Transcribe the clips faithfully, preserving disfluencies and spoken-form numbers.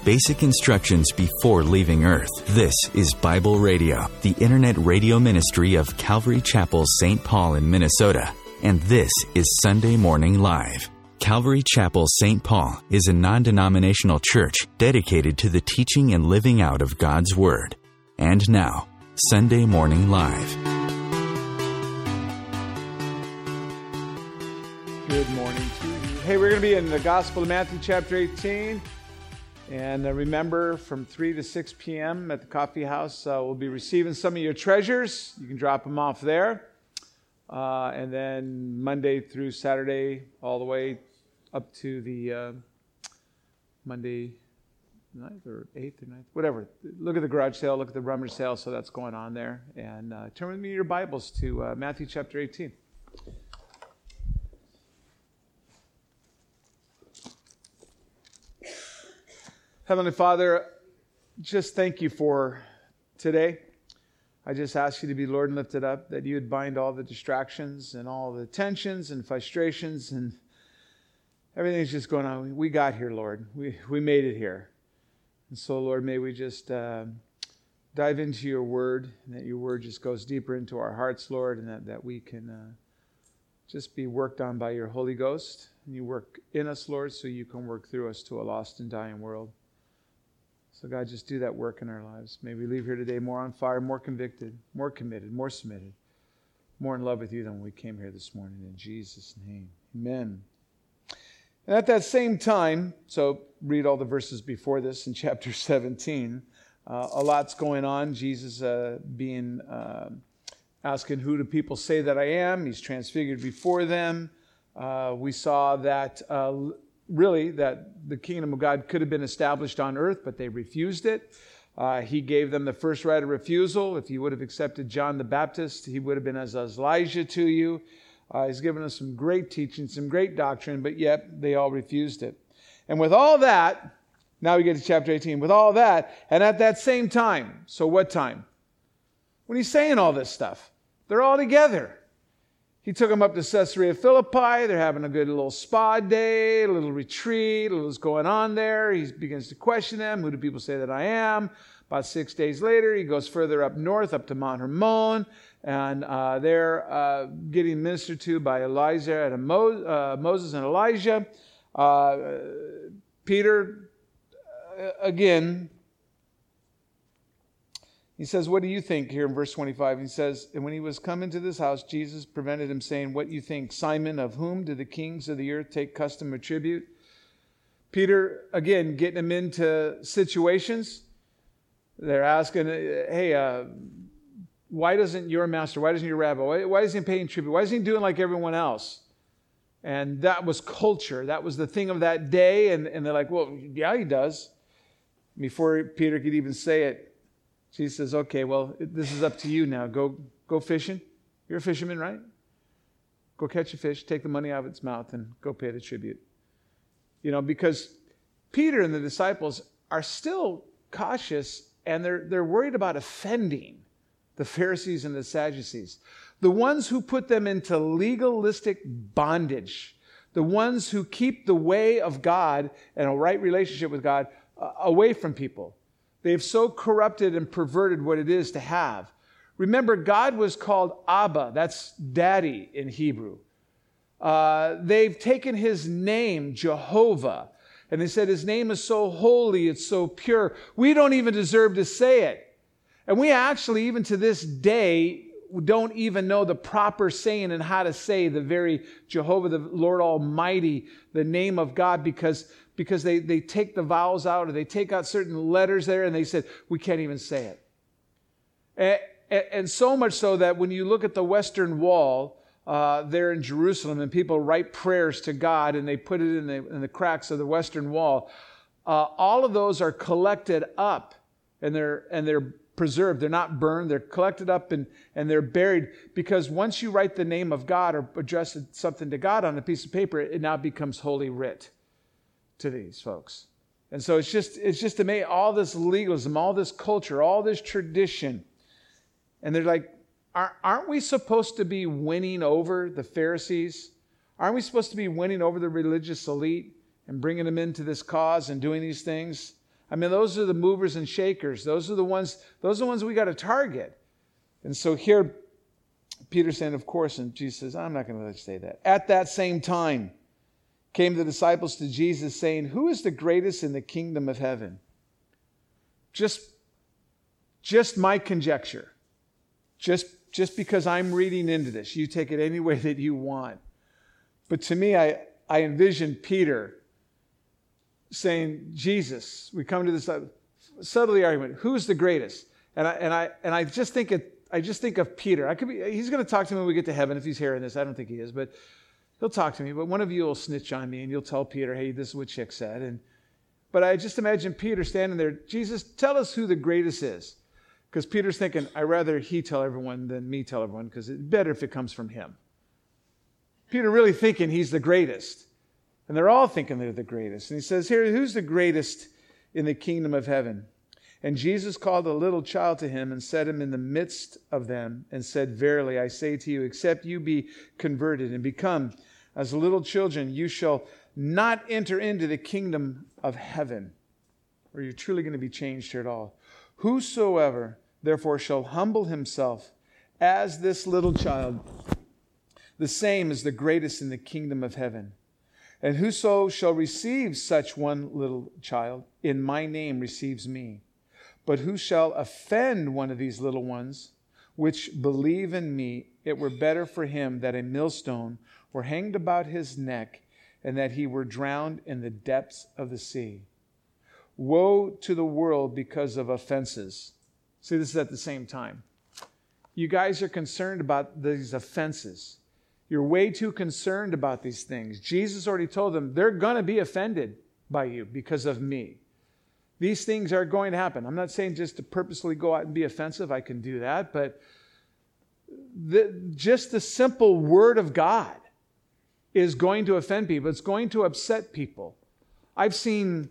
basic instructions before leaving Earth. This is Bible Radio, the internet radio ministry of Calvary Chapel, Saint Paul in Minnesota. And this is Sunday Morning Live. Calvary Chapel, Saint Paul is a non-denominational church dedicated to the teaching and living out of God's Word. And now, Sunday Morning Live. Good morning to you. Hey, we're going to be in the Gospel of Matthew chapter eighteen. And uh, remember, from three to six p.m. at the coffee house, uh, we'll be receiving some of your treasures. You can drop them off there. Uh, and then Monday through Saturday, all the way up to the uh, Monday ninth or eighth or ninth, whatever. Look at the garage sale, look at the rummage sale, so that's going on there. And uh, turn with me your Bibles to uh, Matthew chapter eighteen. Heavenly Father, just thank you for today. I just ask you to be Lord and lifted up, that you would bind all the distractions and all the tensions and frustrations and everything's just going on. We got here, Lord. We we made it here. And so, Lord, may we just uh, dive into your word, and that your word just goes deeper into our hearts, Lord, and that, that we can uh, just be worked on by your Holy Ghost. And you work in us, Lord, so you can work through us to a lost and dying world. So, God, just do that work in our lives. May we leave here today more on fire, more convicted, more committed, more submitted, more in love with you than when we came here this morning. In Jesus' name, amen. And at that same time, so read all the verses before this in chapter seventeen. Uh, a lot's going on. Jesus uh, being uh, asking, who do people say that I am? He's transfigured before them. Uh, we saw that... Uh, Really, that the kingdom of God could have been established on earth, but they refused it. Uh, he gave them the first right of refusal. If you would have accepted John the Baptist, he would have been as Elijah to you. Uh, he's given us some great teaching, some great doctrine, but yet they all refused it. And with all that, now we get to chapter eighteen. With all that, and at that same time, so what time? When he's saying all this stuff, they're all together. He took them up to Caesarea Philippi. They're having a good little spa day, a little retreat, a little's going on there. He begins to question them. Who do people say that I am? About six days later, he goes further up north, up to Mount Hermon, and uh, they're uh, getting ministered to by Elijah and Mo- uh, Moses and Elijah. Uh, Peter, uh, again, he says, what do you think here in verse twenty-five? He says, and when he was come into this house, Jesus prevented him, saying, what you think, Simon, of whom do the kings of the earth take custom or tribute? Peter, again, getting him into situations. They're asking, hey, uh, why doesn't your master, why doesn't your rabbi, why, why isn't he paying tribute? Why isn't he doing like everyone else? And that was culture. That was the thing of that day. And, and they're like, well, yeah, he does. Before Peter could even say it, Jesus says, okay, well, this is up to you now. Go go fishing. You're a fisherman, right? Go catch a fish, take the money out of its mouth, and go pay the tribute. You know, because Peter and the disciples are still cautious, and they're they're worried about offending the Pharisees and the Sadducees. The ones who put them into legalistic bondage. The ones who keep the way of God and a right relationship with God uh, away from people. They've so corrupted and perverted what it is to have. Remember, God was called Abba. That's daddy in Hebrew. Uh, they've taken his name, Jehovah, and they said his name is so holy, it's so pure. We don't even deserve to say it. And we actually, even to this day, don't even know the proper saying and how to say the very Jehovah, the Lord Almighty, the name of God, because because they, they take the vowels out or they take out certain letters there and they said, we can't even say it. And, and, and so much so that when you look at the Western Wall uh, there in Jerusalem and people write prayers to God and they put it in the, in the cracks of the Western Wall, uh, all of those are collected up and they're and they're preserved. They're not burned. They're collected up and, and they're buried, because once you write the name of God or address something to God on a piece of paper, it now becomes holy writ to these folks. And so it's just it's just amazing, all this legalism, all this culture, all this tradition. And they're like, aren't we supposed to be winning over the Pharisees? Aren't we supposed to be winning over the religious elite and bringing them into this cause and doing these things? I I mean, those are the movers and shakers. Those are the ones, those are the ones we got to target. And so here, Peter's saying, of course, and Jesus says, I'm not going to let you say that. At that same time, came the disciples to Jesus saying, who is the greatest in the kingdom of heaven? Just, just my conjecture. Just, just because I'm reading into this. You take it any way that you want. But to me, I, I envision Peter saying, Jesus, we come to this subtlety argument, who's the greatest? And I and I and I just think it I just think of Peter. I could be he's going to talk to me when we get to heaven if he's hearing this. I don't think he is, but he'll talk to me. But one of you will snitch on me and you'll tell Peter, hey, this is what Chick said. And but I just imagine Peter standing there, Jesus, tell us who the greatest is. Because Peter's thinking, I'd rather he tell everyone than me tell everyone, because it's better if it comes from him. Peter really thinking he's the greatest. And they're all thinking they're the greatest. And he says, here, who's the greatest in the kingdom of heaven? And Jesus called a little child to him and set him in the midst of them and said, verily, I say to you, except you be converted and become as little children, you shall not enter into the kingdom of heaven. Or you're truly going to be changed here at all. Whosoever, therefore, shall humble himself as this little child, the same is the greatest in the kingdom of heaven. And whoso shall receive such one little child, in my name receives me. But who shall offend one of these little ones, which believe in me, it were better for him that a millstone were hanged about his neck, and that he were drowned in the depths of the sea. Woe to the world because of offenses. See, this is at the same time. You guys are concerned about these offenses. You're way too concerned about these things. Jesus already told them they're going to be offended by you because of me. These things are going to happen. I'm not saying just to purposely go out and be offensive. I can do that. But the, just the simple word of God is going to offend people. It's going to upset people. I've seen,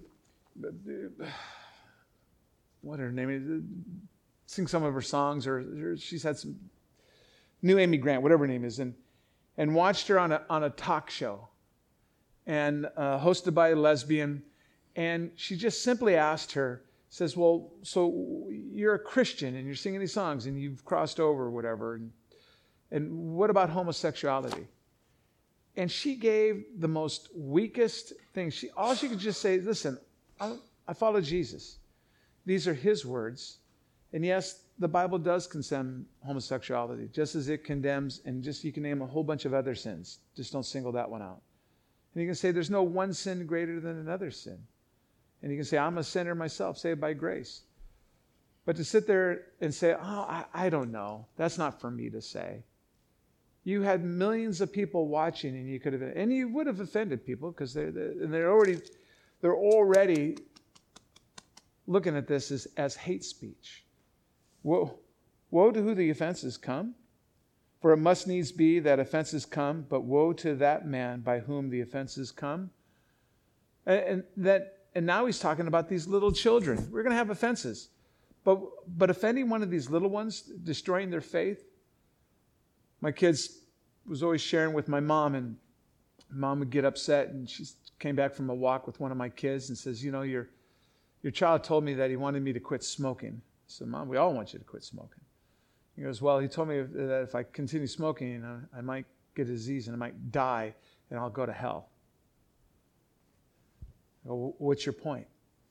what her name is, sing some of her songs, or, or she's had some, New Amy Grant, whatever her name is, and and watched her on a on a talk show, and uh, hosted by a lesbian, and she just simply asked her, says, well, so you're a Christian and you're singing these songs and you've crossed over or whatever, and, and what about homosexuality? And she gave the most weakest thing. She all she could just say, listen, I, I follow Jesus. These are his words. And yes, the Bible does condemn homosexuality, just as it condemns, and just you can name a whole bunch of other sins. Just don't single that one out. And you can say there's no one sin greater than another sin. And you can say, I'm a sinner myself, saved by grace. But to sit there and say, oh, I, I don't know. That's not for me to say. You had millions of people watching, and you could have, and you would have offended people because they're, they're, and they're already, they're already looking at this as, as hate speech. Woe, woe to who the offenses come, for it must needs be that offenses come, but woe to that man by whom the offenses come. And, and that, and now he's talking about these little children. We're going to have offenses, but but offending one of these little ones, destroying their faith. My kids was always sharing with my mom, and mom would get upset, and she came back from a walk with one of my kids and says, you know, your your child told me that he wanted me to quit smoking. I said, Mom, we all want you to quit smoking. He goes, well, he told me that if I continue smoking, you know, I might get a disease and I might die and I'll go to hell. I go, what's your point?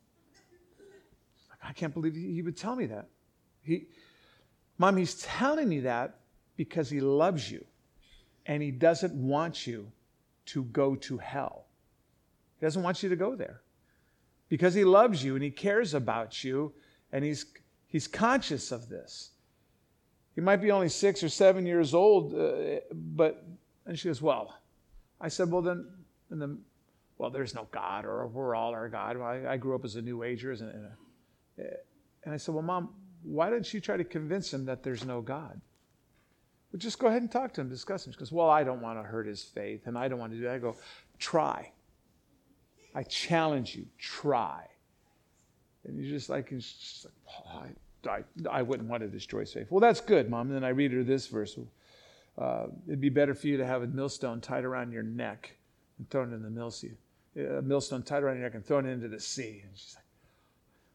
I can't believe he would tell me that. He, Mom, he's telling you that because he loves you and he doesn't want you to go to hell. He doesn't want you to go there because he loves you and he cares about you, and he's He's conscious of this. He might be only six or seven years old, uh, but, and she goes, well, I said, well, then, and then, well, there's no God, or we're all our God. Well, I, I grew up as a New Ager, and, and, and I said, well, Mom, why didn't you try to convince him that there's no God? Well, just go ahead and talk to him, discuss him. She goes, well, I don't want to hurt his faith, and I don't want to do that. I go, try. I challenge you, try. And you're just like, it's just like, oh, I, I, I wouldn't want to destroy his faith. Well, that's good, Mom. And then I read her this verse. Uh, it'd be better for you to have a millstone tied around your neck and thrown in the mill sea. A millstone tied around your neck and thrown into the sea. And she's like,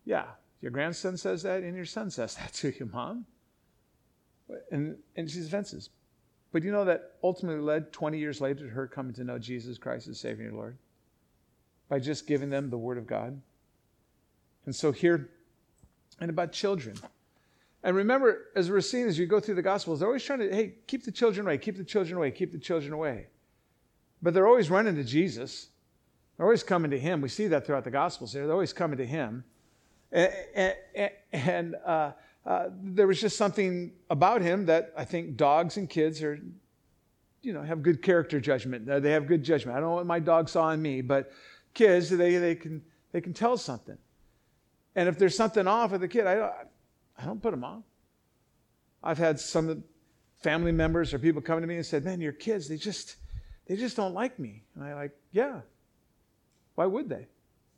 Yeah, your grandson says that and your son says that to you, Mom. And, and she's offenses. But you know that ultimately led twenty years later to her coming to know Jesus Christ as Savior and Lord? By just giving them the Word of God. And so here, and about children. And remember, as we're seeing, as you go through the Gospels, they're always trying to, hey, keep the children away, keep the children away, keep the children away. But they're always running to Jesus. They're always coming to Him. We see that throughout the Gospels. They're always coming to Him. And, and, and uh, uh, there was just something about Him that I think dogs and kids are, you know, have good character judgment. They have good judgment. I don't know what my dog saw in me, but kids, they, they can they can tell something. And if there's something off with the kid, I don't, I don't put them off. I've had some family members or people come to me and said, man, your kids, they just, they just don't like me. And I'm like, yeah, why would they?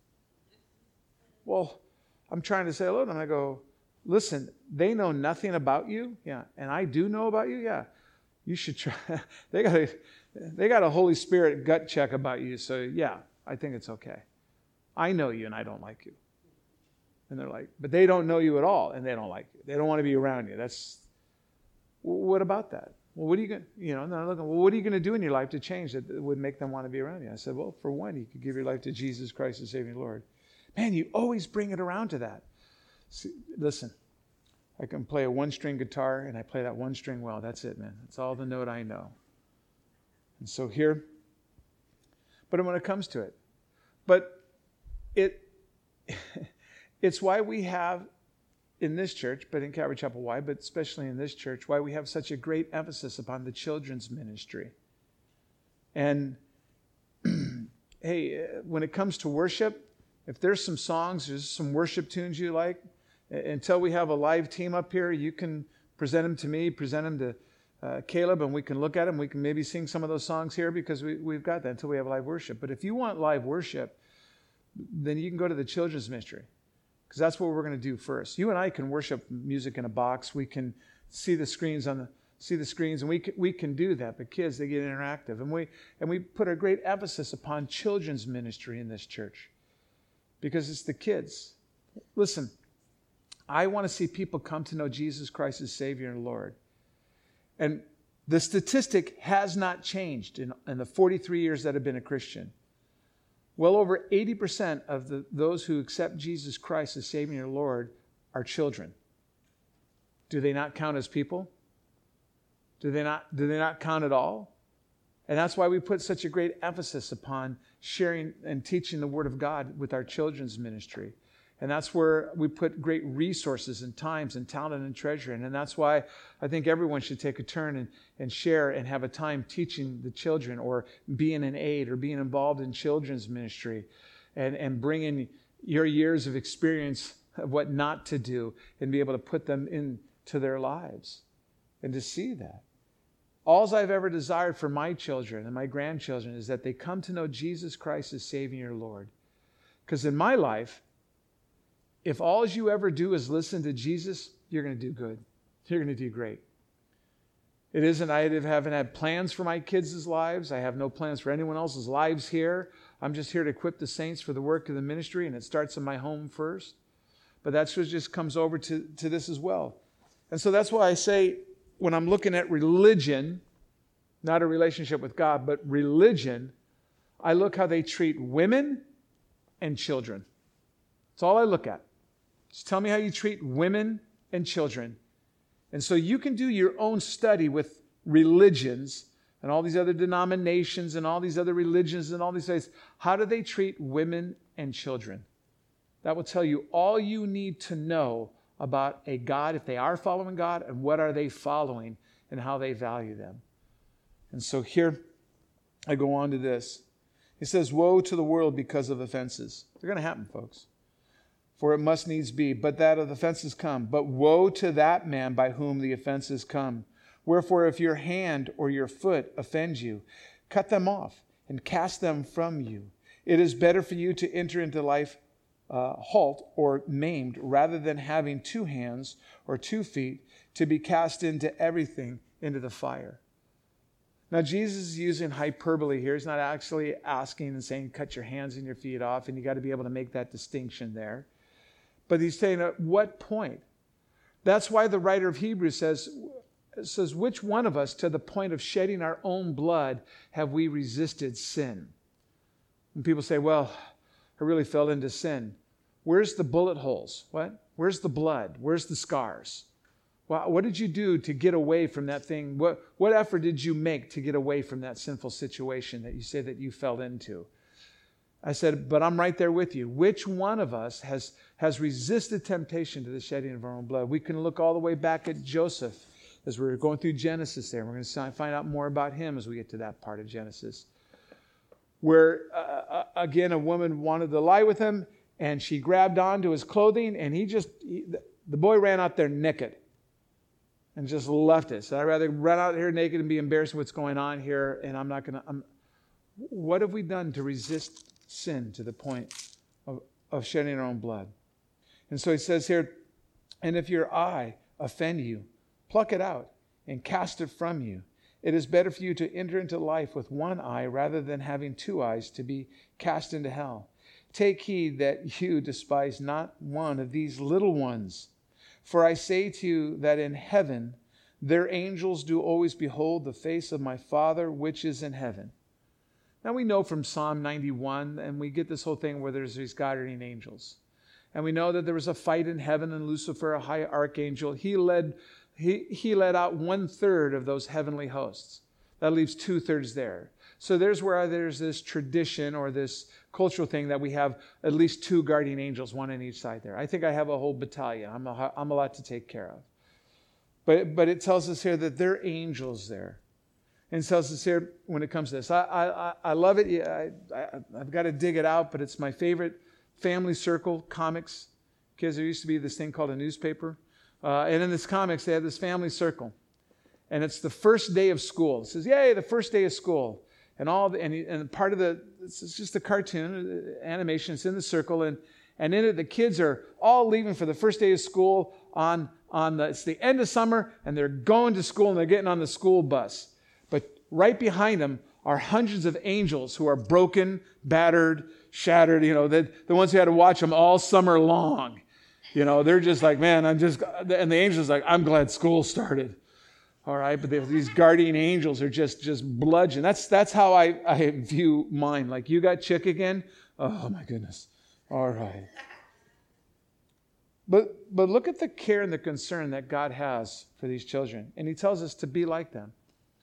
Well, I'm trying to say hello to them. I go, listen, they know nothing about you. Yeah. And I do know about you. Yeah. You should try. they got a, they got a Holy Spirit gut check about you. So yeah, I think it's okay. I know you and I don't like you. And they're like, but they don't know you at all and they don't like you. They don't want to be around you. That's, well, what about that? Well, what are you going to, you know, and they're looking, well, what are you going to do in your life to change that would make them want to be around you? I said, well, for one, you could give your life to Jesus Christ as Savior and Lord. Man, you always bring it around to that. See, listen, I can play a one-string guitar and I play that one string well. That's it, man. That's all the note I know. And so here, but when it comes to it, but it, it's why we have in this church, but in Calvary Chapel, why, but especially in this church, why we have such a great emphasis upon the children's ministry. And hey, when it comes to worship, if there's some songs, there's some worship tunes you like, until we have a live team up here, you can present them to me, present them to uh, Caleb, and we can look at them. We can maybe sing some of those songs here because we, we've got that until we have live worship. But if you want live worship, then you can go to the children's ministry because that's what we're going to do first. You and I can worship music in a box. We can see the screens on the see the screens, and we can, we can do that. But kids, they get interactive, and we and we put a great emphasis upon children's ministry in this church. Because it's the kids. Listen, I want to see people come to know Jesus Christ as Savior and Lord. And the statistic has not changed in, in the forty-three years that I've been a Christian. Well over eighty percent of the, those who accept Jesus Christ as Savior and Lord are children. Do they not count as people? Do they not, do they not count at all? And that's why we put such a great emphasis upon sharing and teaching the Word of God with our children's ministry. And that's where we put great resources and times and talent and treasure in. And that's why I think everyone should take a turn and, and share and have a time teaching the children or being an aide or being involved in children's ministry and, and bringing your years of experience of what not to do and be able to put them into their lives and to see that. All I've ever desired for my children and my grandchildren is that they come to know Jesus Christ as Savior and Lord. Because in my life, if all you ever do is listen to Jesus, you're going to do good. You're going to do great. It isn't, I haven't had plans for my kids' lives. I have no plans for anyone else's lives here. I'm just here to equip the saints for the work of the ministry, and it starts in my home first. But that's what just comes over to, to this as well. And so that's why I say, when I'm looking at religion, not a relationship with God, but religion, I look how they treat women and children. That's all I look at. Just tell me how you treat women and children. And so you can do your own study with religions and all these other denominations and all these other religions and all these things. How do they treat women and children? That will tell you all you need to know about a God, if they are following God, and what are they following and how they value them. And so here I go on to this. He says, woe to the world because of offenses. They're going to happen, folks. For it must needs be, but that of offenses come. But woe to that man by whom the offenses come. Wherefore, if your hand or your foot offend you, cut them off and cast them from you. It is better for you to enter into life Uh, halt or maimed rather than having two hands or two feet to be cast into everything into the fire. Now Jesus is using hyperbole here. He's not actually asking and saying cut your hands and your feet off, and you got to be able to make that distinction there. But he's saying, at what point? That's why the writer of Hebrews says, says, which one of us to the point of shedding our own blood have we resisted sin? When people say, well, I really fell into sin. Where's the bullet holes? What? Where's the blood? Where's the scars? Well, what did you do to get away from that thing? What, what effort did you make to get away from that sinful situation that you say that you fell into? I said, but I'm right there with you. Which one of us has, has resisted temptation to the shedding of our own blood? We can look all the way back at Joseph as we're going through Genesis there. We're going to find out more about him as we get to that part of Genesis. Where, uh, again, a woman wanted to lie with him, and she grabbed onto his clothing, and he just, he, the boy ran out there naked and just left it. So I'd rather run out here naked and be embarrassed with what's going on here, and I'm not going to, what have we done to resist sin to the point of, of shedding our own blood? And so he says here, and if your eye offend you, pluck it out and cast it from you. It is better for you to enter into life with one eye rather than having two eyes to be cast into hell. Take heed that you despise not one of these little ones. For I say to you that in heaven their angels do always behold the face of my Father which is in heaven. Now we know from Psalm ninety-one, and we get this whole thing where there's these guardian angels. And we know that there was a fight in heaven, and Lucifer, a high archangel, he led he, he led out one third of those heavenly hosts. That leaves two thirds there. So there's where there's this tradition or this cultural thing that we have at least two guardian angels, one on each side there. I think I have a whole battalion. I'm a, I'm a lot to take care of. But, but it tells us here that there are angels there. And it tells us here when it comes to this. I, I, I love it. I, I, I've got to dig it out, but it's my favorite family circle comics. Kids, there used to be this thing called a newspaper. Uh, and in this comics, they have this family circle. And it's the first day of school. It says, yay, the first day of school. And all the, and, and part of the, it's just a cartoon, animation, it's in the circle. And, and in it, the kids are all leaving for the first day of school on, on the, it's the end of summer, and they're going to school, and they're getting on the school bus. But right behind them are hundreds of angels who are broken, battered, shattered, you know, the, the ones who had to watch them all summer long. You know, they're just like, man, I'm just, and the angel's like, I'm glad school started. All right, but these guardian angels are just, just bludgeon. That's, that's how I, I view mine. Like, you got Chick again? Oh, my goodness. All right. But, but look at the care and the concern that God has for these children. And he tells us to be like them.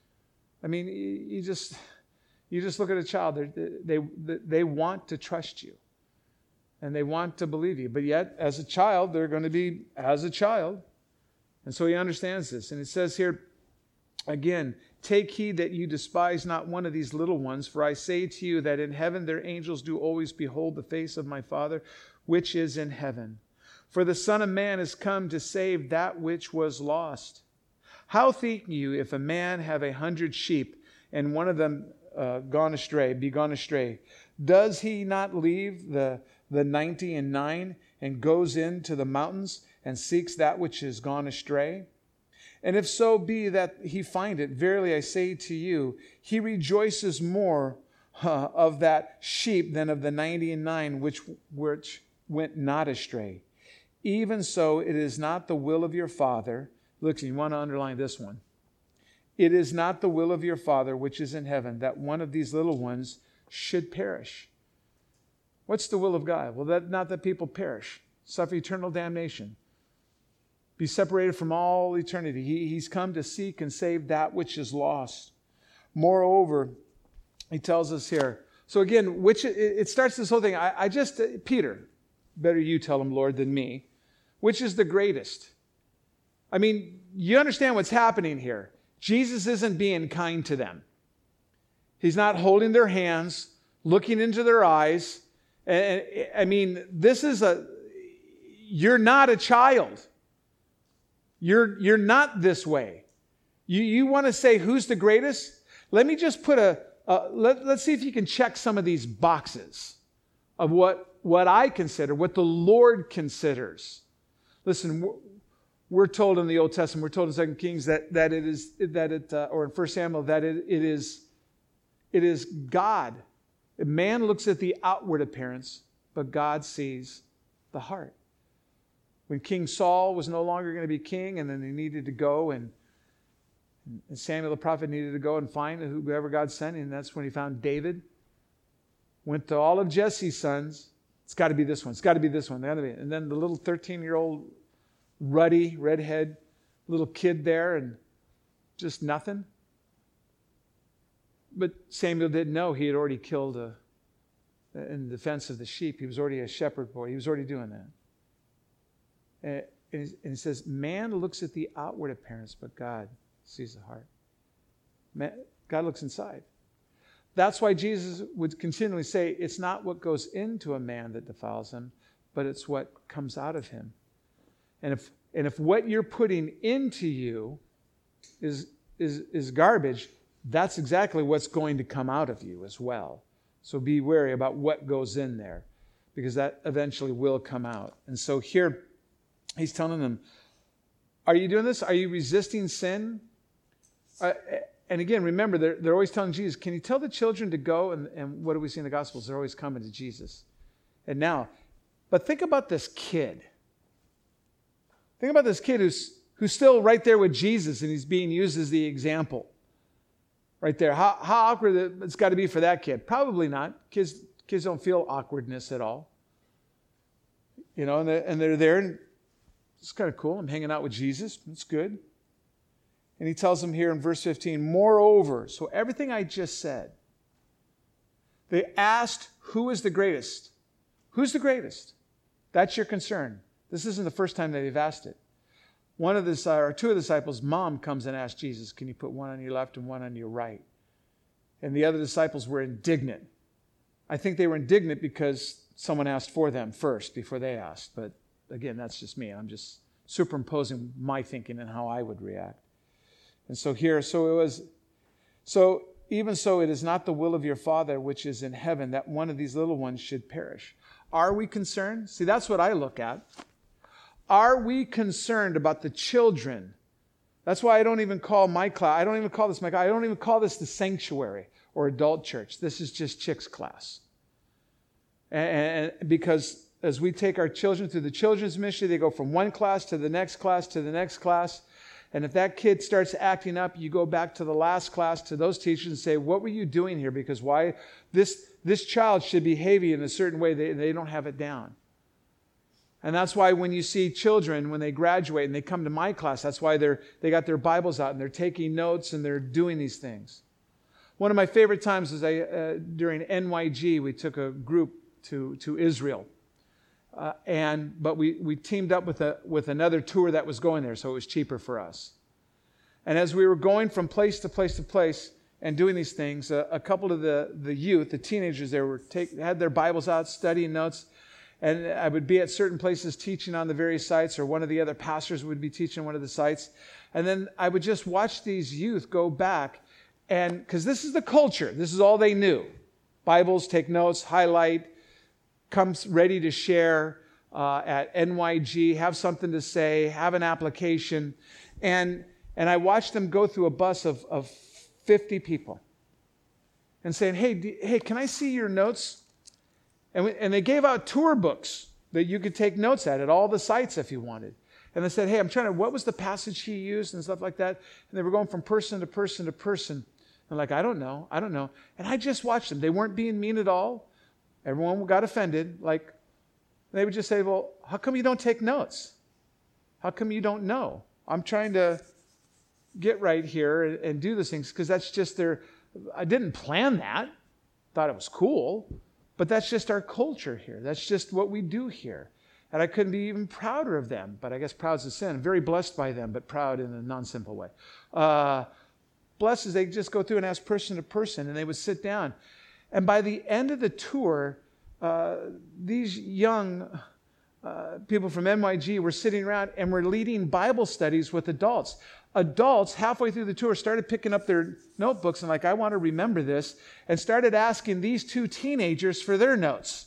I mean, you just, you just look at a child. They, they, they want to trust you. And they want to believe you. But yet, as a child, they're going to be as a child. And so he understands this. And it says here, again, take heed that you despise not one of these little ones, for I say to you that in heaven their angels do always behold the face of my Father, which is in heaven. For the Son of Man is come to save that which was lost. How think you if a man have a hundred sheep, and one of them uh, gone astray, be gone astray? Does he not leave the, the ninety and nine and goes into the mountains and seeks that which is gone astray? And if so be that he find it, verily I say to you, he rejoices more uh, of that sheep than of the ninety and nine which, which went not astray. Even so, it is not the will of your Father. Look, you want to underline this one. It is not the will of your Father which is in heaven that one of these little ones should perish. What's the will of God? Well, that not that people perish, suffer eternal damnation, be separated from all eternity. He, he's come to seek and save that which is lost. Moreover, he tells us here. So again, which it, it starts this whole thing. I, I just, uh, Peter, better you tell him, Lord, than me. Which is the greatest? I mean, you understand what's happening here. Jesus isn't being kind to them. He's not holding their hands, looking into their eyes. And, I mean, this is a, you're not a child. You're, you're not this way. You, you want to say who's the greatest? Let me just put a, uh, let, let's see if you can check some of these boxes of what, what I consider, what the Lord considers. Listen, we're, we're told in the Old Testament, we're told in Second Kings that, that it is, that it, uh, or in First Samuel, that it, it is, it is God. Man looks at the outward appearance, but God sees the heart. when King Saul was no longer going to be king, and then he needed to go, and, and Samuel the prophet needed to go and find whoever God sent, and that's when he found David. Went to all of Jesse's sons. It's got to be this one. It's got to be this one. And then the little thirteen-year-old ruddy, redhead little kid there, and just nothing. But Samuel didn't know he had already killed a, in defense of the sheep. He was already a shepherd boy. He was already doing that. And he says, man looks at the outward appearance, but God sees the heart. Man, God looks inside. That's why Jesus would continually say, it's not what goes into a man that defiles him, but it's what comes out of him. And if and if what you're putting into you is, is, is garbage, that's exactly what's going to come out of you as well. So be wary about what goes in there, because that eventually will come out. And so here, he's telling them, are you doing this? Are you resisting sin? Uh, and again, remember, they're, they're always telling Jesus, can you tell the children to go? And, and what do we see in the Gospels? They're always coming to Jesus. And now, but think about this kid. Think about this kid who's, who's still right there with Jesus, and he's being used as the example. Right there. How, how awkward it's got to be for that kid. Probably not. Kids, kids don't feel awkwardness at all. You know, and they're, and they're there, and it's kind of cool. I'm hanging out with Jesus. It's good. And he tells them here in verse fifteen, moreover, so everything I just said, they asked, who is the greatest? Who's the greatest? That's your concern. This isn't the first time that they've asked it. One of the, or two of the disciples' mom comes and asks Jesus, can you put one on your left and one on your right? And the other disciples were indignant. I think they were indignant because someone asked for them first before they asked. But again, that's just me. I'm just superimposing my thinking and how I would react. And so here, so it was, so even so, it is not the will of your Father which is in heaven that one of these little ones should perish. Are we concerned? See, that's what I look at. Are we concerned about the children? That's why I don't even call my class, I don't even call this my, I don't even call this the sanctuary or adult church. This is just chicks class. And, and because as we take our children through the children's ministry, they go from one class to the next class to the next class. And if that kid starts acting up, you go back to the last class to those teachers and say, what were you doing here? Because why this, this child should be behaving in a certain way, they, they don't have it down. And that's why when you see children, when they graduate and they come to my class, that's why they're they got their Bibles out and they're taking notes and they're doing these things. One of my favorite times was I, uh, during N Y G, we took a group to, to Israel. Uh, and but we, we teamed up with a with another tour that was going there, so it was cheaper for us. And as we were going from place to place to place and doing these things, uh, a couple of the, the youth, the teenagers there, were take, had their Bibles out, studying notes. And I would be at certain places teaching on the various sites, or one of the other pastors would be teaching one of the sites. And then I would just watch these youth go back, and because this is the culture, this is all they knew. Bibles, take notes, highlight, comes ready to share uh, at N Y G, have something to say, have an application. And and I watched them go through a bus of, of fifty people and saying, hey, do, hey, can I see your notes? And, we, and they gave out tour books that you could take notes at, at all the sites if you wanted. And they said, hey, I'm trying to, what was the passage he used and stuff like that? And they were going from person to person to person. And like, I don't know, I don't know. And I just watched them. They weren't being mean at all. Everyone got offended. Like, they would just say, well, how come you don't take notes? How come you don't know? I'm trying to get right here and, and do these things, because that's just their, I didn't plan that. Thought it was cool. But that's just our culture here. That's just what we do here. And I couldn't be even prouder of them. But I guess proud's a sin. I'm very blessed by them, but proud in a non-simple way. Uh, blessed is they just go through and ask person to person, and they would sit down. And by the end of the tour, uh, these young uh, people from N Y G were sitting around and were leading Bible studies with adults. Adults, halfway through the tour, started picking up their notebooks and like, I want to remember this, and started asking these two teenagers for their notes.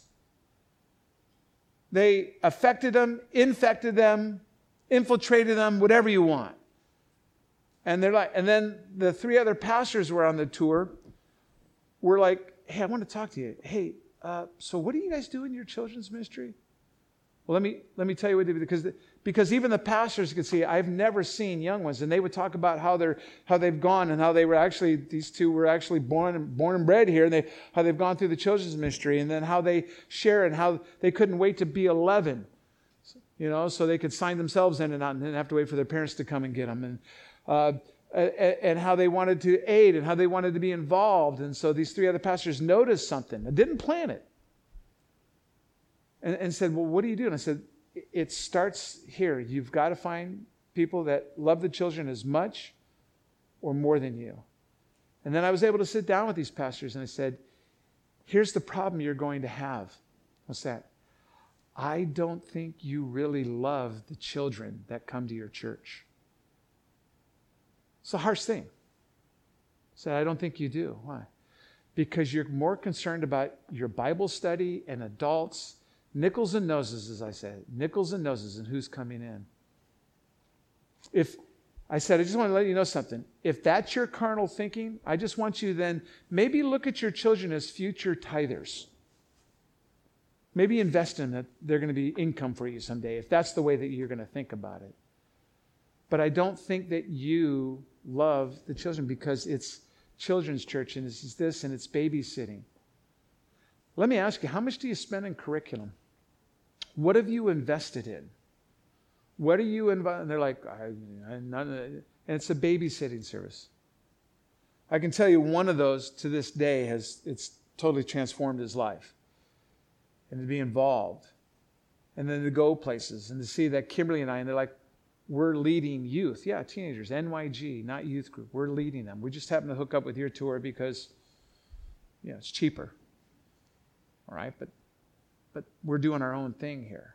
They affected them, infected them, infiltrated them, whatever you want. And they're like, and then the three other pastors were on the tour, were like, hey, I want to talk to you. Hey, uh, so what do you guys do in your children's ministry? Well, let me let me tell you what they do, because because even the pastors could see, I've never seen young ones, and they would talk about how they're how they've gone and how they were actually these two were actually born born and bred here, and they how they've gone through the children's ministry, and then how they share and how they couldn't wait to be eleven, you know, so they could sign themselves in and out and didn't have to wait for their parents to come and get them, and uh, and how they wanted to aid and how they wanted to be involved, and so these three other pastors noticed something, and didn't plan it. And, and said, well, what do you do? And I said, it starts here. You've got to find people that love the children as much or more than you. And then I was able to sit down with these pastors and I said, here's the problem you're going to have. What's that? I don't think you really love the children that come to your church. It's a harsh thing. I said, I don't think you do. Why? Because you're more concerned about your Bible study and adults. Nickels and noses, as I said. Nickels and noses, and who's coming in. If I said, I just want to let you know something. If that's your carnal thinking, I just want you then maybe look at your children as future tithers. Maybe invest in that they're going to be income for you someday, if that's the way that you're going to think about it. But I don't think that you love the children because it's children's church and it's this and it's babysitting. Let me ask you, how much do you spend in curriculum? What have you invested in? What are you involved? And they're like, I, I, none of that. And it's a babysitting service. I can tell you one of those to this day has, it's totally transformed his life. And to be involved. And then to go places and to see that Kimberly and I, and they're like, we're leading youth. Yeah, teenagers, N Y G, not youth group. We're leading them. We just happen to hook up with your tour because, you know, it's cheaper. All right, but but we're doing our own thing here.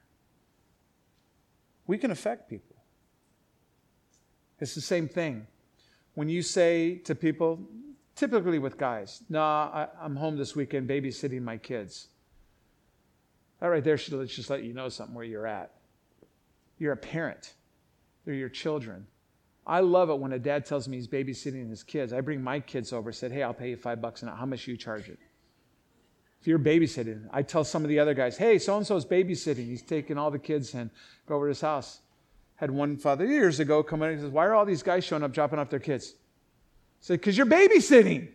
We can affect people. It's the same thing. When you say to people, typically with guys, no, nah, I'm home this weekend babysitting my kids. That right there should just let you know something where you're at. You're a parent. They're your children. I love it when a dad tells me he's babysitting his kids. I bring my kids over and said, hey, I'll pay you five bucks an hour. How much do you charge it? If you're babysitting, I tell some of the other guys, hey, so-and-so's babysitting. He's taking all the kids and go over to his house. Had one father years ago come in and says, why are all these guys showing up dropping off their kids? I said, because you're babysitting.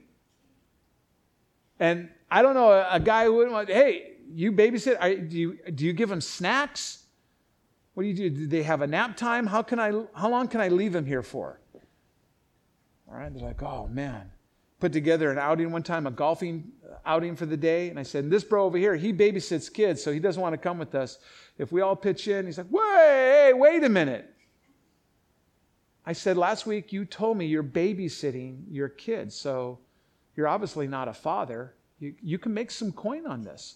And I don't know, a, a guy who wouldn't want, hey, you babysit? I, do you do you give them snacks? What do you do? Do they have a nap time? How can I? How long can I leave them here for? All right, they're like, oh man. Put together an outing one time, a golfing outing for the day. And I said, this bro over here, he babysits kids, so he doesn't want to come with us. If we all pitch in, he's like, wait, wait a minute. I said, last week you told me you're babysitting your kids, so you're obviously not a father. You, you can make some coin on this.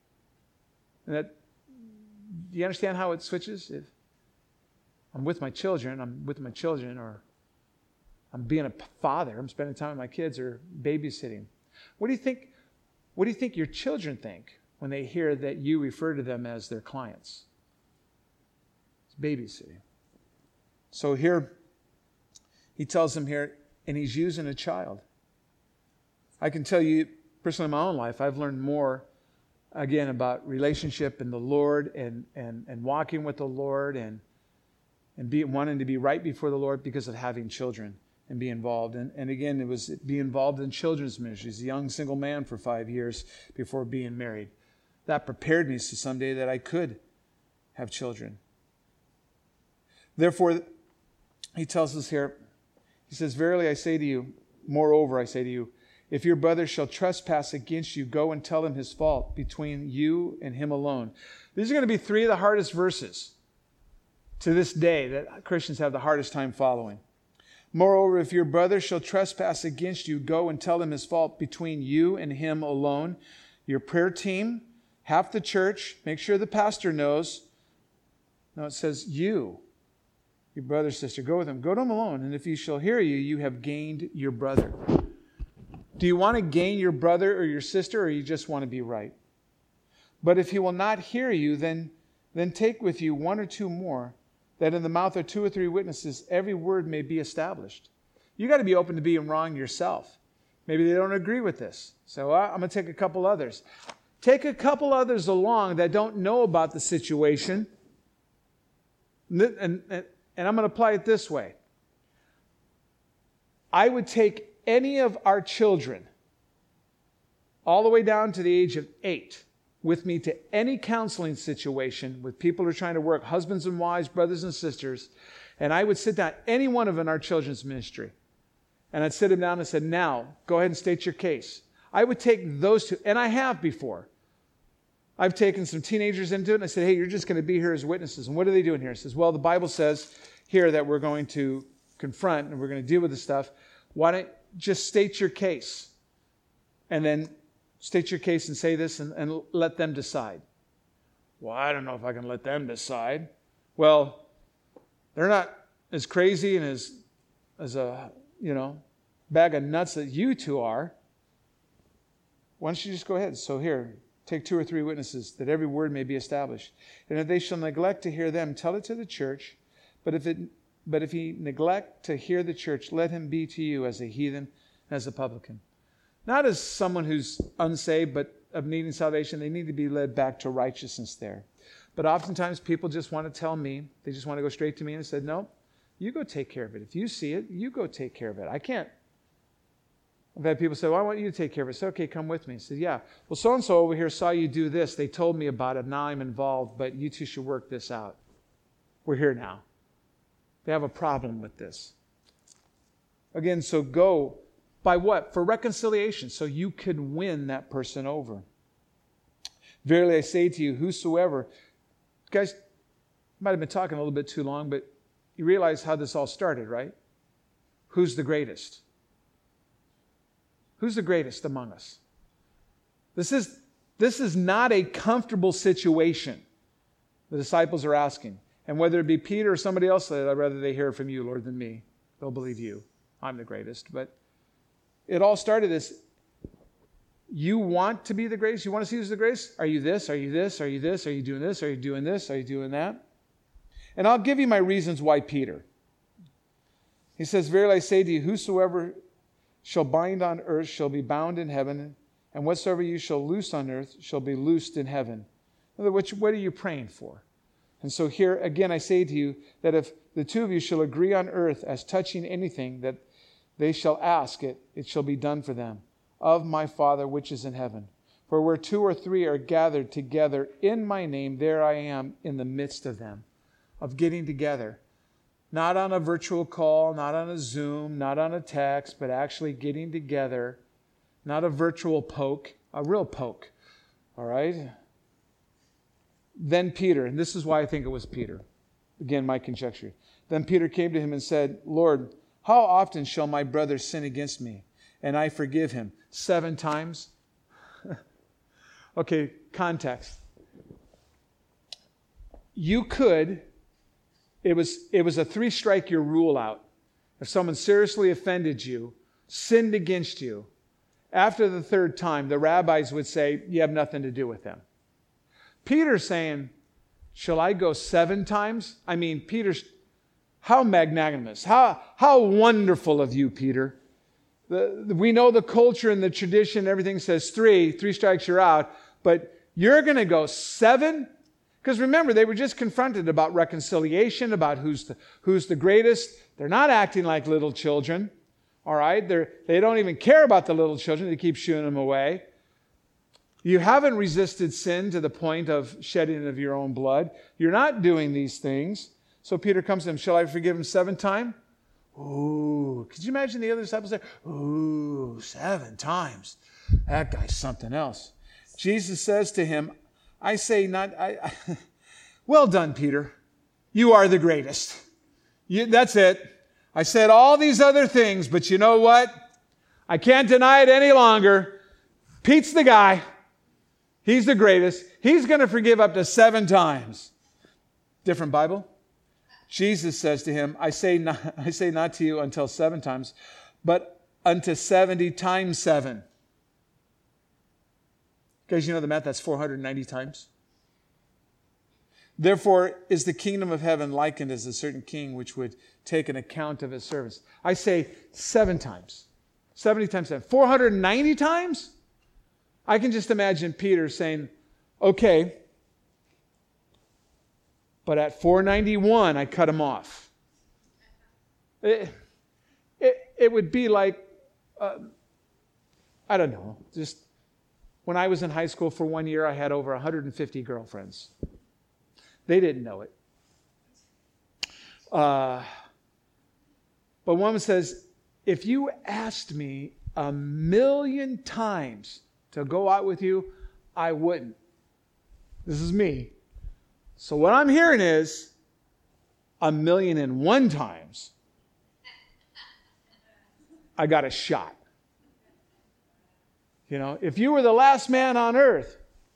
And that, do you understand how it switches? If I'm with my children, I'm with my children, or I'm being a father, I'm spending time with my kids, or babysitting. What do you think, what do you think your children think when they hear that you refer to them as their clients? It's babysitting. So here, he tells them here, and he's using a child. I can tell you, personally in my own life, I've learned more, again, about relationship and the Lord and, and, and walking with the Lord and, and be, wanting to be right before the Lord because of having children. And be involved. And, and again, it was be involved in children's ministries. A young single man for five years before being married. That prepared me to someday that I could have children. Therefore, he tells us here, he says, verily I say to you, moreover I say to you, if your brother shall trespass against you, go and tell him his fault between you and him alone. These are going to be three of the hardest verses to this day that Christians have the hardest time following. Moreover, if your brother shall trespass against you, go and tell him his fault between you and him alone. Your prayer team, half the church, make sure the pastor knows. No, it says you, your brother, sister, go with him. Go to him alone. And if he shall hear you, you have gained your brother. Do you want to gain your brother or your sister, or you just want to be right? But if he will not hear you, then, then take with you one or two more, that in the mouth of two or three witnesses, every word may be established. You got to be open to being wrong yourself. Maybe they don't agree with this. So uh, I'm going to take a couple others. Take a couple others along that don't know about the situation. And, and, and I'm going to apply it this way. I would take any of our children all the way down to the age of eight with me to any counseling situation with people who are trying to work, husbands and wives, brothers and sisters, and I would sit down, any one of them in our children's ministry, and I'd sit them down and said, now, go ahead and state your case. I would take those two, and I have before. I've taken some teenagers into it, and I said, hey, you're just going to be here as witnesses. And what are they doing here? It says, well, the Bible says here that we're going to confront and we're going to deal with this stuff. Why don't you just state your case? And then state your case and say this and, and let them decide. Well, I don't know if I can let them decide. Well, they're not as crazy and as, as a, you know, bag of nuts that you two are. Why don't you just go ahead? So here, take two or three witnesses, that every word may be established. And if they shall neglect to hear them, tell it to the church. But if it, but if he neglect to hear the church, let him be to you as a heathen, as a publican. Not as someone who's unsaved, but of needing salvation. They need to be led back to righteousness there. But oftentimes people just want to tell me, they just want to go straight to me, and I said, no, you go take care of it. If you see it, you go take care of it. I can't. I've had people say, well, I want you to take care of it. I said, okay, come with me. I said, yeah. Well, so-and-so over here saw you do this. They told me about it. Now I'm involved, but you two should work this out. We're here now. They have a problem with this. Again, so go by what? For reconciliation, so you can win that person over. Verily I say to you, whosoever, guys, might have been talking a little bit too long, but you realize how this all started, right? Who's the greatest? Who's the greatest among us? This is, this is not a comfortable situation the disciples are asking. And whether it be Peter or somebody else, I'd rather they hear it from you, Lord, than me. They'll believe you. I'm the greatest. But it all started as, you want to be the greatest? You want to see who's the greatest? Are you this? Are you this? Are you this? Are you doing this? Are you doing this? Are you doing that? And I'll give you my reasons why Peter. He says, verily I say to you, whosoever shall bind on earth shall be bound in heaven, and whatsoever you shall loose on earth shall be loosed in heaven. In other words, what are you praying for? And so here, again, I say to you that if the two of you shall agree on earth as touching anything that they shall ask it, it shall be done for them of my Father which is in heaven. For where two or three are gathered together in my name, there I am in the midst of them. Of getting together. Not on a virtual call, not on a Zoom, not on a text, but actually getting together. Not a virtual poke, a real poke. All right? Then Peter, and this is why I think it was Peter. Again, my conjecture. Then Peter came to him and said, Lord, how often shall my brother sin against me, and I forgive him? Seven times? Okay, context. You could, it was, it was a three-strike-your rule out. If someone seriously offended you, sinned against you, after the third time, the rabbis would say, you have nothing to do with them. Peter's saying, shall I go seven times? I mean, Peter's, how magnanimous, how, how wonderful of you, Peter. The, the, we know the culture and the tradition, everything says three, three strikes you're out, but you're going to go seven? Because remember, they were just confronted about reconciliation, about who's the, who's the greatest. They're not acting like little children, all right? They're, they don't even care about the little children. They keep shooing them away. You haven't resisted sin to the point of shedding of your own blood. You're not doing these things. So Peter comes to him, shall I forgive him seven times? Ooh, could you imagine the other disciples there? Ooh, seven times. That guy's something else. Jesus says to him, I say not, I, I well done, Peter. You are the greatest. You, that's it. I said all these other things, but you know what? I can't deny it any longer. Pete's the guy. He's the greatest. He's going to forgive up to seven times. Different Bible. Jesus says to him, I say not, I say not to you until seven times, but unto seventy times seven. Guys, you know the math, that's four hundred ninety times. Therefore is the kingdom of heaven likened as a certain king which would take an account of his servants. I say seven times. seventy times seven. four hundred ninety times? I can just imagine Peter saying, okay, but at four ninety-one, I cut him off. It, it, it would be like, uh, I don't know, just when I was in high school for one year, I had over one hundred fifty girlfriends. They didn't know it. Uh, but one says, if you asked me a million times to go out with you, I wouldn't. This is me. So what I'm hearing is a million and one times I got a shot. You know, if you were the last man on earth,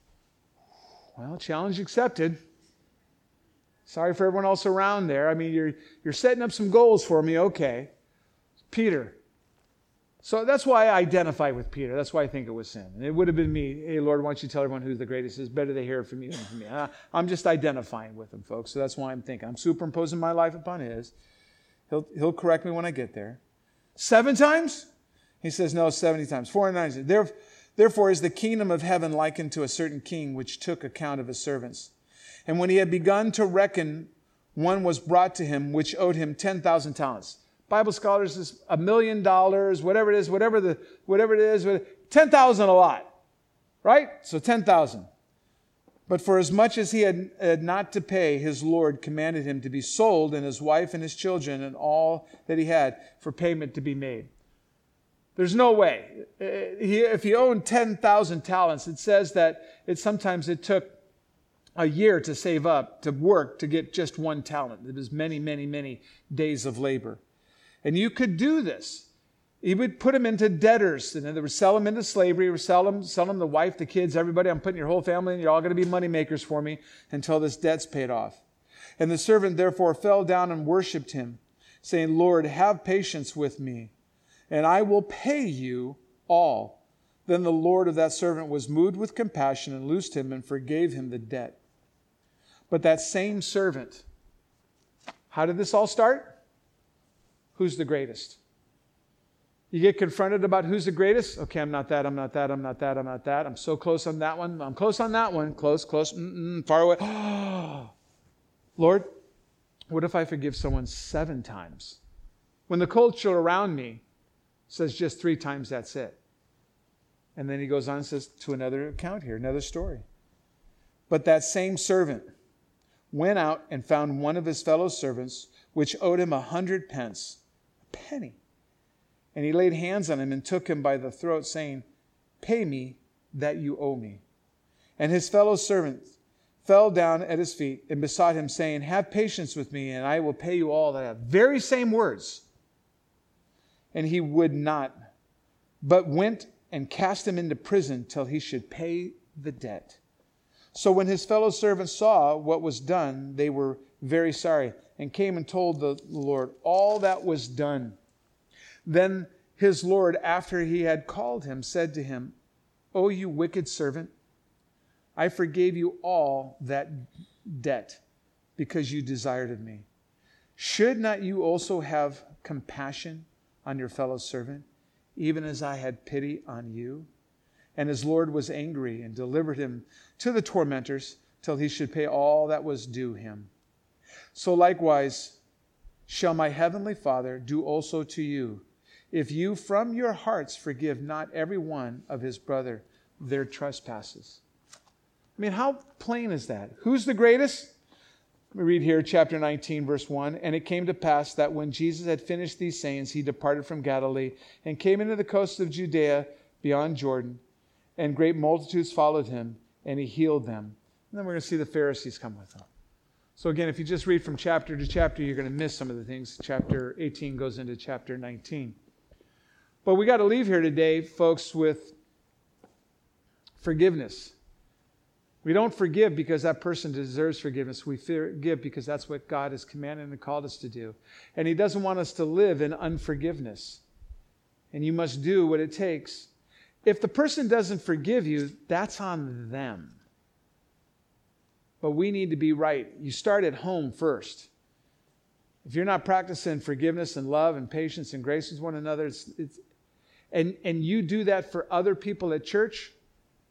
well, challenge accepted. Sorry for everyone else around there. I mean, you're you're setting up some goals for me, okay. Peter. So that's why I identify with Peter. That's why I think it was him. And it would have been me. Hey, Lord, why don't you tell everyone who the greatest is? Better they hear it from you than from me. I'm just identifying with him, folks. So that's why I'm thinking. I'm superimposing my life upon his. He'll, he'll correct me when I get there. Seven times? He says, no, seventy times. Four and nine. Therefore is the kingdom of heaven likened to a certain king which took account of his servants. And when he had begun to reckon, one was brought to him which owed him ten thousand talents. Bible scholars is a million dollars, whatever it is, whatever the whatever it is, ten thousand a lot, right? So ten thousand. But for as much as he had, had not to pay, his Lord commanded him to be sold, and his wife and his children and all that he had, for payment to be made. There's no way. He, if he owned ten thousand talents, it says that it sometimes it took a year to save up, to work, to get just one talent. It was many, many, many days of labor. And you could do this. He would put them into debtors, and then they would sell them into slavery, or sell them, sell them the wife, the kids, everybody. I'm putting your whole family in. You're all going to be money makers for me until this debt's paid off. And the servant therefore fell down and worshipped him, saying, Lord, have patience with me, and I will pay you all. Then the Lord of that servant was moved with compassion and loosed him and forgave him the debt. But that same servant, how did this all start? Who's the greatest? You get confronted about who's the greatest? Okay, I'm not that, I'm not that, I'm not that, I'm not that. I'm so close on that one. I'm close on that one. Close, close, mm-mm, far away. Lord, what if I forgive someone seven times? When the culture around me says just three times, that's it. And then he goes on and says to another account here, another story. But that same servant went out and found one of his fellow servants, which owed him a hundred pence, a penny. And he laid hands on him and took him by the throat, saying, pay me that you owe me. And his fellow servant fell down at his feet and besought him, saying, have patience with me, and I will pay you all that I have. Very same words. And he would not, but went and cast him into prison till he should pay the debt. So when his fellow servants saw what was done, they were very sorry, and came and told the Lord all that was done. Then his Lord, after he had called him, said to him, O you wicked servant, I forgave you all that debt, because you desired of me. Should not you also have compassion on your fellow servant, even as I had pity on you? And his Lord was angry and delivered him to the tormentors till he should pay all that was due him. So likewise shall my heavenly Father do also to you, if you from your hearts forgive not every one of his brother their trespasses. I mean, how plain is that? Who's the greatest? We read here, chapter nineteen, verse one. And it came to pass that when Jesus had finished these sayings, he departed from Galilee and came into the coast of Judea beyond Jordan. And great multitudes followed him, and he healed them. And then we're going to see the Pharisees come with him. So again, if you just read from chapter to chapter, you're going to miss some of the things. Chapter eighteen goes into chapter nineteen. But we got to leave here today, folks, with forgiveness. We don't forgive because that person deserves forgiveness. We forgive because that's what God has commanded and called us to do. And he doesn't want us to live in unforgiveness. And you must do what it takes. If the person doesn't forgive you, that's on them. But we need to be right. You start at home first. If you're not practicing forgiveness and love and patience and grace with one another, it's, it's, and, and you do that for other people at church,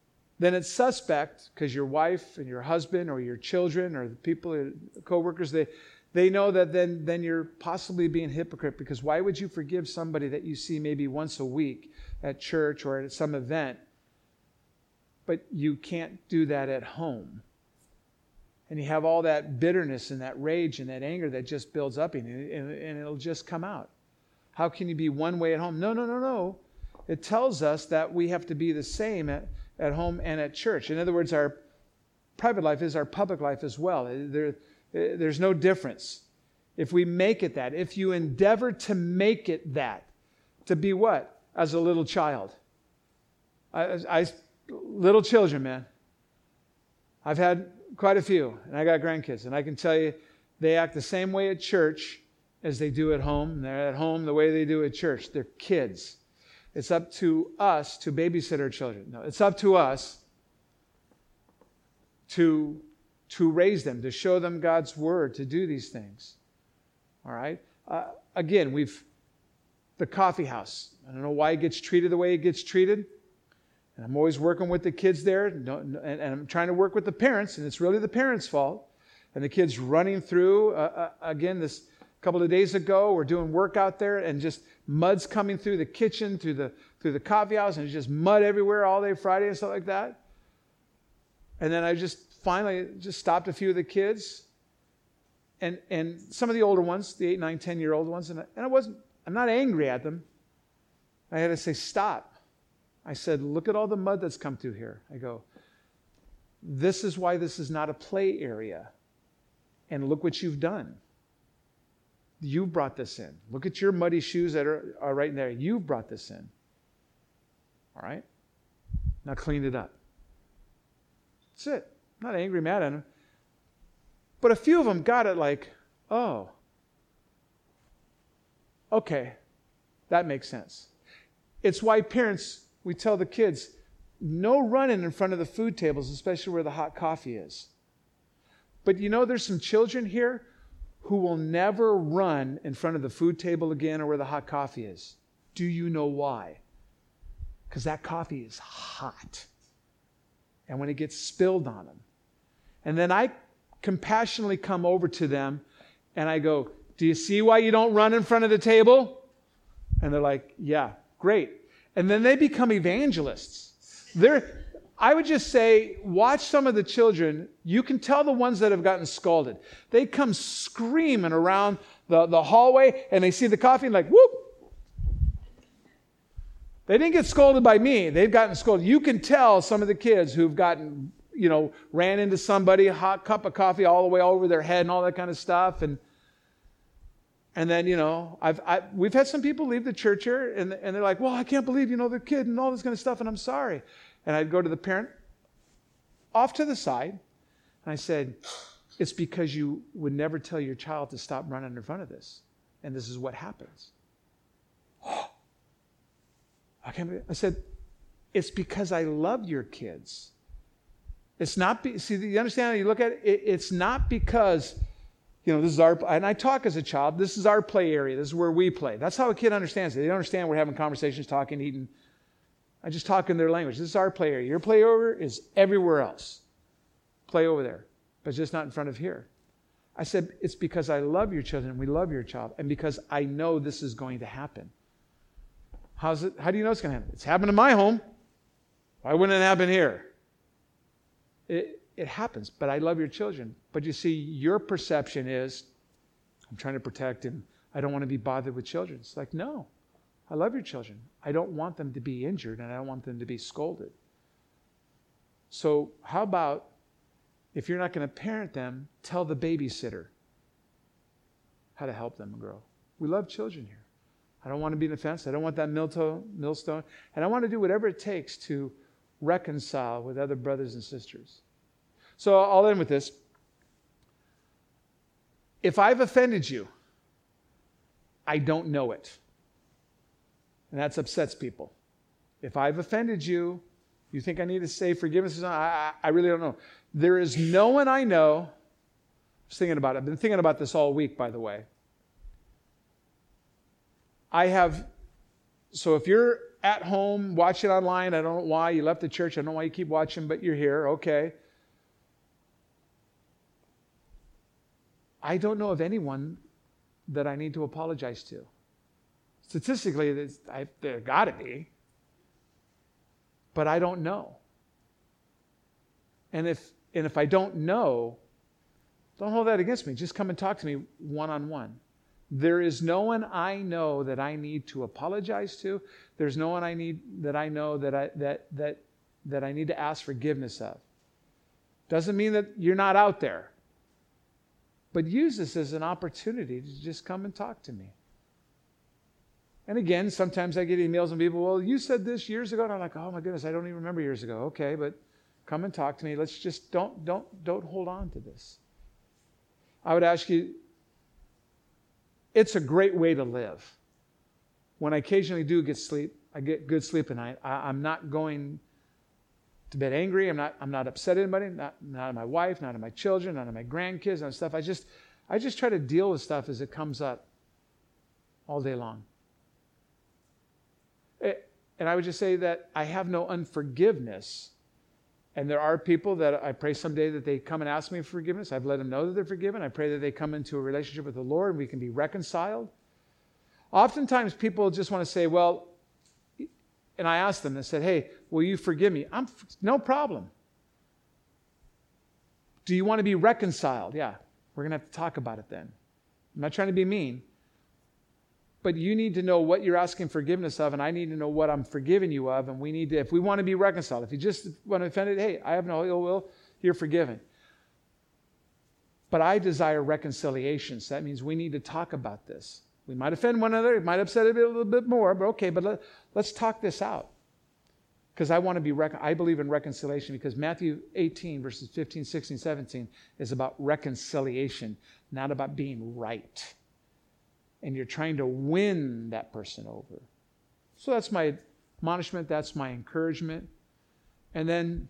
then it's suspect because your wife and your husband or your children or the people, co-workers, they, they know that then, then you're possibly being a hypocrite, because why would you forgive somebody that you see maybe once a week at church or at some event, but you can't do that at home? And you have all that bitterness and that rage and that anger that just builds up in you, and, and it'll just come out. How can you be one way at home? No, no, no, no. It tells us that we have to be the same at, at home and at church. In other words, our private life is our public life as well. There, there's no difference. If we make it that, if you endeavor to make it that, to be what? As a little child. I, I, little children, man. I've had quite a few, and I got grandkids, and I can tell you they act the same way at church as they do at home. They're at home the way they do at church. They're kids. It's up to us to babysit our children. No, it's up to us to, to raise them, to show them God's word, to do these things. All right? Uh, again, we've, the coffee house. I don't know why it gets treated the way it gets treated. And I'm always working with the kids there, no, no, and, and I'm trying to work with the parents, and it's really the parents' fault. And the kids running through, uh, uh, again, this couple of days ago, we're doing work out there, and just mud's coming through the kitchen, through the through the coffee house, and it's just mud everywhere all day Friday and stuff like that. And then I just finally just stopped a few of the kids, and and some of the older ones, the eight, nine, ten year old ones, and I, and I wasn't, I'm not angry at them. I had to say, stop. I said, look at all the mud that's come through here. I go, this is why this is not a play area. And look what you've done. You brought this in. Look at your muddy shoes that are, are right in there. You brought this in. All right? Now clean it up. That's it. I'm not angry, mad at them. But a few of them got it like, oh, okay, that makes sense. It's why parents, we tell the kids, no running in front of the food tables, especially where the hot coffee is. But you know, there's some children here who will never run in front of the food table again or where the hot coffee is. Do you know why? Because that coffee is hot. And when it gets spilled on them. And then I compassionately come over to them and I go, do you see why you don't run in front of the table? And they're like, yeah, great. And then they become evangelists. They're, I would just say, watch some of the children. You can tell the ones that have gotten scalded. They come screaming around the, the hallway, and they see the coffee and like, whoop. They didn't get scolded by me. They've gotten scolded. You can tell some of the kids who've gotten, you know, ran into somebody, a hot cup of coffee all the way over their head and all that kind of stuff. And and then, you know, I've I, we've had some people leave the church here, and, and they're like, well, I can't believe, you know, the kid and all this kind of stuff, and I'm sorry. And I'd go to the parent off to the side, and I said, it's because you would never tell your child to stop running in front of this. And this is what happens. Oh, I can't believe it. I said, it's because I love your kids. It's not, be, see, you understand how you look at it? it? It's not because, you know, this is our, and I talk as a child, this is our play area. This is where we play. That's how a kid understands it. They don't understand we're having conversations, talking, eating. I just talk in their language. This is our play area. Your play over is everywhere else. Play over there, but just not in front of here. I said, it's because I love your children and we love your child, and because I know this is going to happen. How's it? How do you know it's going to happen? It's happened in my home. Why wouldn't it happen here? It, it happens, but I love your children. But you see, your perception is, I'm trying to protect him. I don't want to be bothered with children. It's like, no. I love your children. I don't want them to be injured, and I don't want them to be scolded. So how about, if you're not going to parent them, tell the babysitter how to help them grow. We love children here. I don't want to be an offense. I don't want that millstone. And I want to do whatever it takes to reconcile with other brothers and sisters. So I'll end with this. If I've offended you, I don't know it. And that upsets people. If I've offended you, you think I need to say forgiveness? I, I, I really don't know. There is no one I know. I was thinking about it. I've been thinking about this all week, by the way. I have, so if you're at home, watching online. I don't know why. You left the church. I don't know why you keep watching, but you're here. Okay. I don't know of anyone that I need to apologize to. Statistically, there's, I, there got to be. But I don't know. And if and if I don't know, don't hold that against me. Just come and talk to me one-on-one. There is no one I know that I need to apologize to. There's no one I need that I know that I that that that I need to ask forgiveness of. Doesn't mean that you're not out there. But use this as an opportunity to just come and talk to me. And again, sometimes I get emails from people, well, you said this years ago, and I'm like, oh my goodness, I don't even remember years ago. Okay, but come and talk to me. Let's just don't don't don't hold on to this. I would ask you, it's a great way to live. When I occasionally do get sleep, I get good sleep at night. I, I'm not going to bed angry. I'm not I'm not upset at anybody, not, not at my wife, not at my children, not at my grandkids, and stuff. I just I just try to deal with stuff as it comes up all day long. It, and I would just say that I have no unforgiveness. And there are people that I pray someday that they come and ask me for forgiveness. I've let them know that they're forgiven. I pray that they come into a relationship with the Lord and we can be reconciled. Oftentimes people just want to say, well, and I asked them, I said, hey, will you forgive me? I'm no problem. Do you want to be reconciled? Yeah, we're going to have to talk about it then. I'm not trying to be mean. But you need to know what you're asking forgiveness of, and I need to know what I'm forgiving you of, and we need to, if we want to be reconciled, if you just want to offend it, hey, I have no ill will, you're forgiven. But I desire reconciliation, so that means we need to talk about this. We might offend one another, it might upset a, bit, a little bit more, but okay, but let, let's talk this out. Because I want to be, rec- I believe in reconciliation, because Matthew eighteen, verses fifteen, sixteen, seventeen is about reconciliation, not about being right. And you're trying to win that person over. So that's my admonishment, that's my encouragement. And then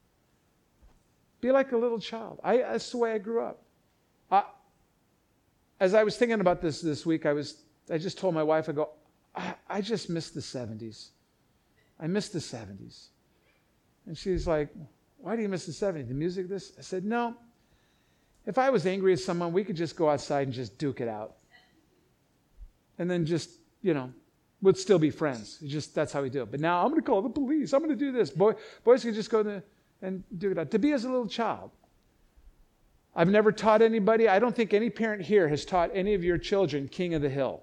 be like a little child. I, that's the way I grew up. I, as I was thinking about this this week, I was I just told my wife, I go, I, I just miss the seventies. I miss the seventies. And she's like, why do you miss the seventies? The music, this? I said, no. If I was angry at someone, we could just go outside and just duke it out. And then just, you know, would still be friends. It's just, that's how we do it. But now I'm going to call the police. I'm going to do this. Boy, boys can just go to, and do it out. To be as a little child. I've never taught anybody. I don't think any parent here has taught any of your children King of the Hill.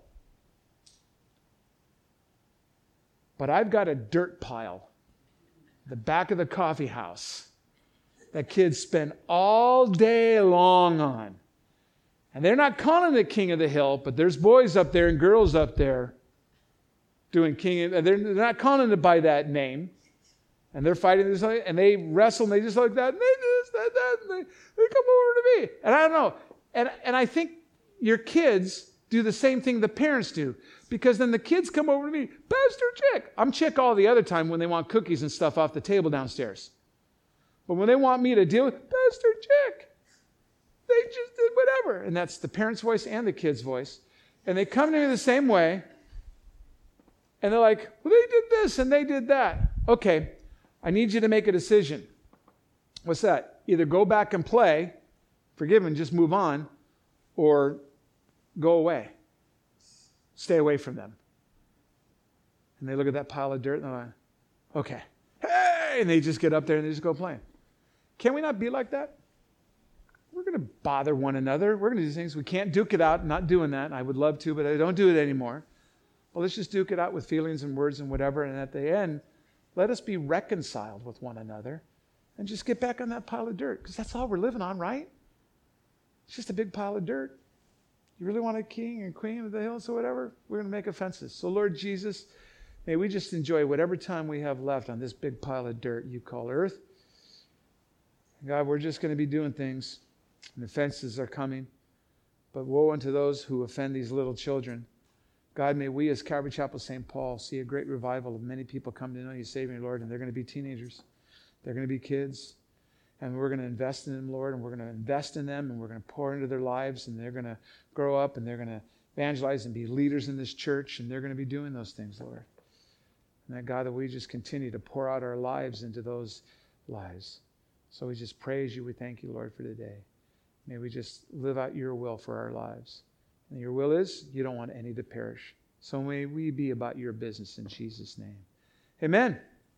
But I've got a dirt pile, the back of the coffee house, that kids spend all day long on. And they're not calling it King of the Hill, but there's boys up there and girls up there doing King of, they're not calling it by that name. And they're fighting this, and they wrestle, and they just like that, and they just, that, that, and they, they come over to me. And I don't know. And, and I think your kids do the same thing the parents do. Because then the kids come over to me, Pastor Chick. I'm Chick all the other time when they want cookies and stuff off the table downstairs. But when they want me to deal with, Pastor Chick. They just did whatever. And that's the parent's voice and the kid's voice. And they come to me the same way. And they're like, well, they did this and they did that. Okay, I need you to make a decision. What's that? Either go back and play, forgive and just move on, or go away. Stay away from them. And they look at that pile of dirt and they're like, okay. Hey! And they just get up there and they just go playing. Can we not be like that? We're going to bother one another. We're going to do things. We can't duke it out. I'm not doing that. I would love to, but I don't do it anymore. Well, let's just duke it out with feelings and words and whatever. And at the end, let us be reconciled with one another and just get back on that pile of dirt. Because that's all we're living on, right? It's just a big pile of dirt. You really want a king and queen of the hills or whatever? We're going to make offenses. So Lord Jesus, may we just enjoy whatever time we have left on this big pile of dirt you call earth. God, we're just going to be doing things. And offenses are coming. But woe unto those who offend these little children. God, may we as Calvary Chapel Saint Paul see a great revival of many people come to know you, Savior, Lord, and they're going to be teenagers. They're going to be kids. And we're going to invest in them, Lord, and we're going to invest in them, and we're going to pour into their lives, and they're going to grow up, and they're going to evangelize and be leaders in this church, and they're going to be doing those things, Lord. And that, God, that we just continue to pour out our lives into those lives. So we just praise you. We thank you, Lord, for today. May we just live out your will for our lives. And your will is you don't want any to perish. So may we be about your business in Jesus' name. Amen.